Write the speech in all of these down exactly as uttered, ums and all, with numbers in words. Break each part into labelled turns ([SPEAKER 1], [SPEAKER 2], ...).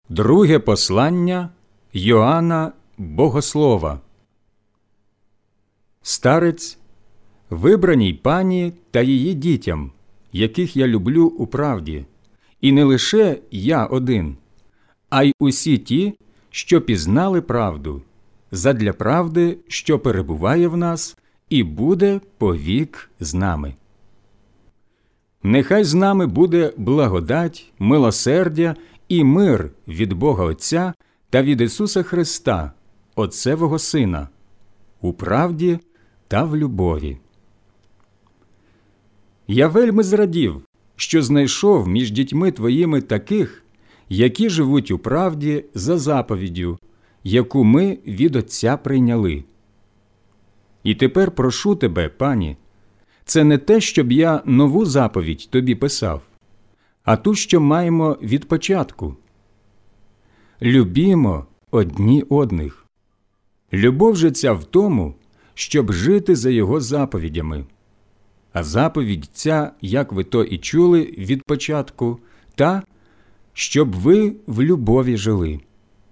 [SPEAKER 1] Друге послання Йоанна Богослова. Старець, вибраній пані та її дітям, яких я люблю у правді, і не лише я один, а й усі ті, що пізнали правду, задля правди, що перебуває в нас і буде повік з нами. Нехай з нами буде благодать, милосердя і мир від Бога Отця та від Ісуса Христа, Отцевого Сина, у правді та в любові. Я вельми зрадів, що знайшов між дітьми твоїми таких, які живуть у правді за заповіддю, яку ми від Отця прийняли. І тепер прошу тебе, пані, це не те, щоб я нову заповідь тобі писав, а ту, що маємо від початку. Любімо одні одних. Любов же ця в тому, щоб жити за його заповідями. А заповідь ця, як ви то і чули від початку, та, щоб ви в любові жили.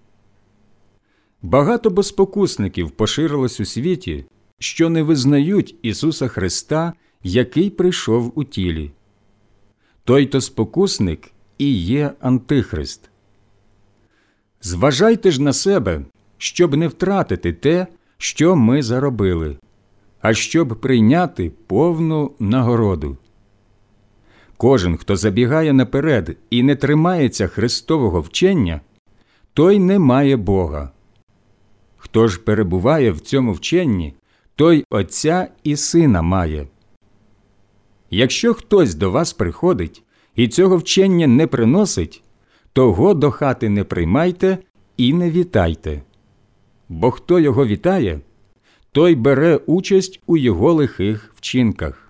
[SPEAKER 1] Багато боспокусників поширилось у світі, що не визнають Ісуса Христа, який прийшов у тілі. Той-то спокусник і є Антихрист. Зважайте ж на себе, щоб не втратити те, що ми заробили, а щоб прийняти повну нагороду. Кожен, хто забігає наперед і не тримається Христового вчення, той не має Бога. Хто ж перебуває в цьому вченні, той Отця і Сина має. Якщо хтось до вас приходить і цього вчення не приносить, того до хати не приймайте і не вітайте. Бо хто його вітає, той бере участь у його лихих вчинках.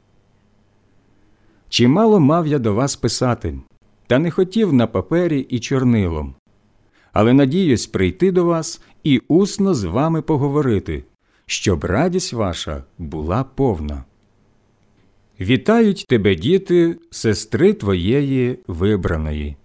[SPEAKER 1] Чимало мав я до вас писати, та не хотів на папері і чорнилом. Але надіюсь прийти до вас і усно з вами поговорити, щоб радість ваша була повна. Вітають тебе діти, сестри твоєї вибраної.